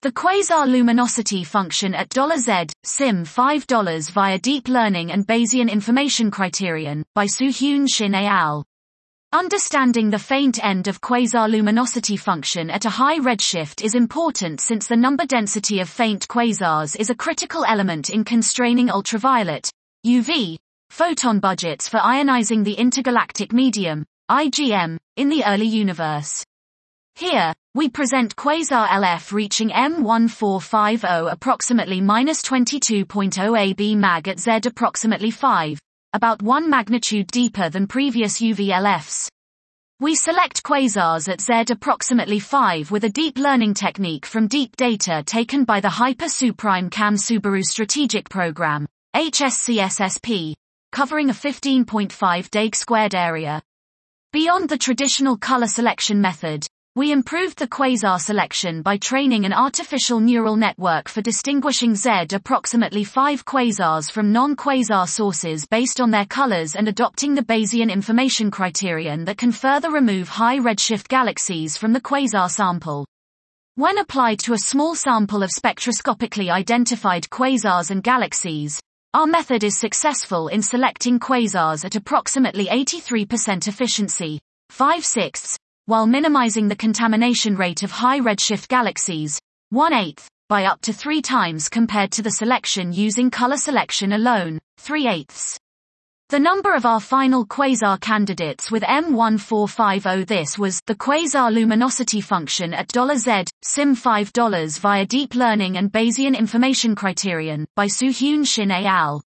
The quasar luminosity function at $Z, sim $5 via deep learning and Bayesian information criterion, by Soo-Hyun Shin et al. Understanding the faint end of quasar luminosity function at a high redshift is important since the number density of faint quasars is a critical element in constraining ultraviolet, UV, photon budgets for ionizing the intergalactic medium, IGM, in the early universe. Here, we present quasar LF reaching M1450 approximately -22.0 AB mag at Z approximately 5, about 1 magnitude deeper than previous UV LFs. We select quasars at Z approximately 5 with a deep learning technique from deep data taken by the Hyper-Suprime CAM Subaru Strategic Program, HSCSSP, covering a 15.5 dag-squared area. Beyond the traditional color selection method, we improved the quasar selection by training an artificial neural network for distinguishing Z approximately 5 quasars from non-quasar sources based on their colors and adopting the Bayesian information criterion that can further remove high redshift galaxies from the quasar sample. When applied to a small sample of spectroscopically identified quasars and galaxies, our method is successful in selecting quasars at approximately 83% efficiency, 5/6, while minimizing the contamination rate of high redshift galaxies, 1/8, by up to 3 times compared to the selection using color selection alone, 3/8. The number of our final quasar candidates with M1450 this was the quasar luminosity function at $Z, sim $5 via deep learning and Bayesian information criterion, by Soo-Hyun Shin et al.